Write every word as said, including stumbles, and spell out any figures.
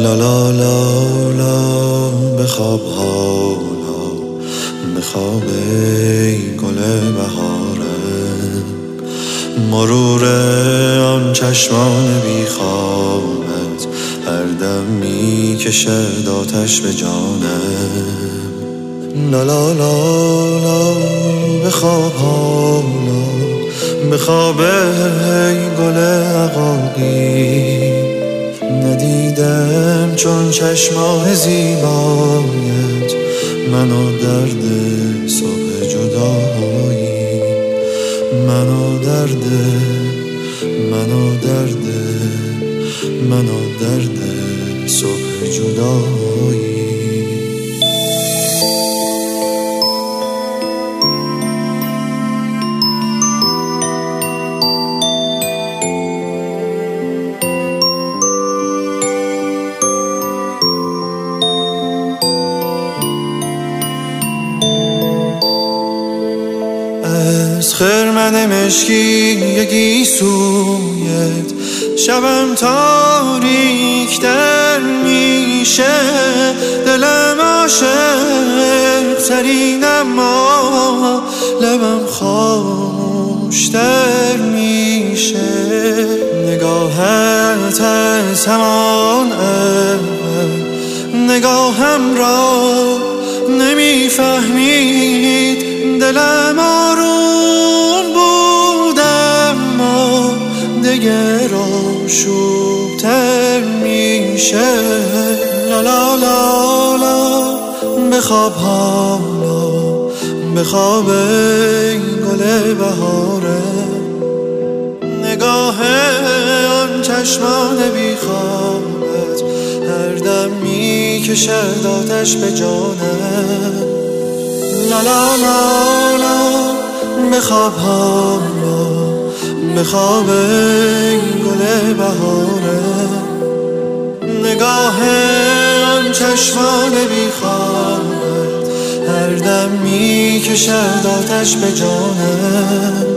لا لا لا لا بخواب حالا بخواب ای گل بهاره، مرور آن چشمان بیخوابت هر دم می کشد آتش به جانم. لا لا لا لا بخواب حالا بخواب ای گل عقاقی، ندیدم چون چشمان زیبایت منو درد صبح جدایی، منو درد منو درد منو درد صبح جدایی. از خرمن مشکی یکی سویت شبم تاریک در میشه، دلم عاشق ترین اما لبم خاموش در میشه. نگاهت از همان اول نگاهم را نمیفهمید، دلم آروم بود اما دگر آشوب‌تر میشه. لا لا لا لا بخواب حالا بخواب ای گل بهاره، نگاه آن چشمان بیخوابت هر دم میکشد آتش به جانم. لا لا لا لا بخواب حالا بخواب ای گل بهاره، نگاه آن چشمان بیخوابت هر دم میکشد آتش به جانم.